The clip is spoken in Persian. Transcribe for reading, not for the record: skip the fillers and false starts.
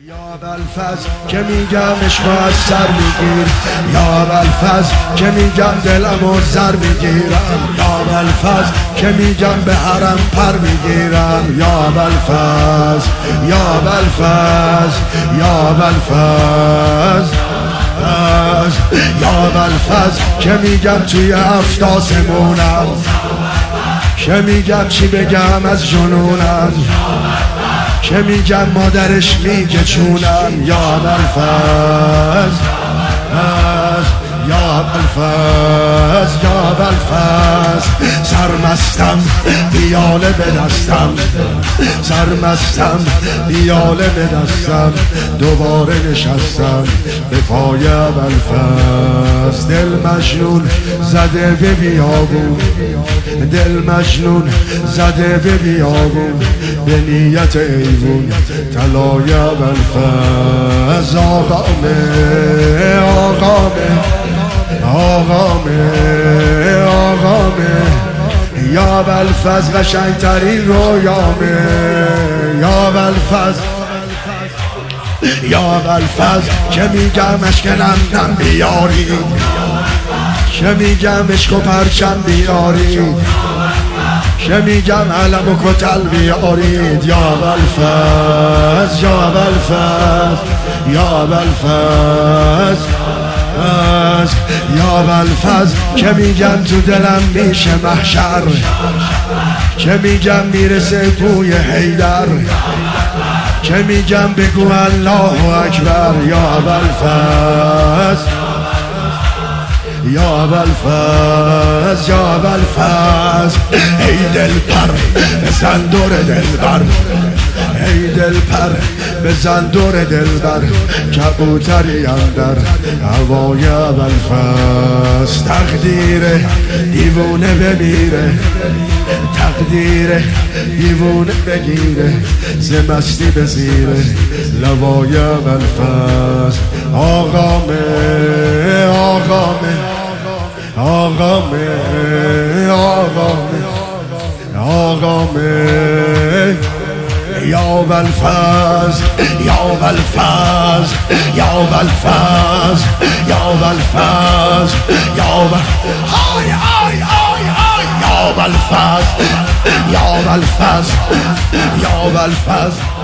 یا بلفظ که میگم عشق از سر میگیر، یا بلفظ که میگم دلمو زر میگیرم، یا بلفظ که میگم به حرم پر میگیرم، یا بلفظ یا بلفظ یا بلفظ یا بلفظ که میگم توی هفت آسمونم، که میگم چی بگم از جنونم، که میگم مادرش میگه چونم، یا بلفظ یا بلفظ یا بلفظ سرمستم بیاله به دستم، سرمستم بیاله به دستم، دوباره نشستم به پای بلفظ. دل مجنون زده به بیابون، دل مجنون زده به بیابون، به نیت ایوون طلای بلفظ. آقامه آقامه آقامه آقامه یا بلفظ قشنگترین رویامه، یا بلفظ یا بلفظ که میگم عشق نم بیاری، که میگم عشق و پرچم بیاری، که میگم علم و کتل بیارید، یا بلفظ یا بلفظ یا بلفظ یا بلفظ که میگم تو دلم میشه محشر، که میگم میرسه بوی حیدر، که میگم بگو الله اکبر، یا بلفظ یا بلفظ یا بلفظ. ای دل پر بزن دور دلبر، ای دل پر بزن دور دلبر، کبوتری اندر هوای بلفظ. تقدیر دیوونه بمیره، تقدیر دیوونه بگیره، ز مستی به زیره لوای بلفظ. آقامه آقامه آقامه آقامه آقامه یا بلفظ یا بلفظ یا بلفظ یا بلفظ یا آی آی آی آی یا بلفظ یا بلفظ یا بلفظ.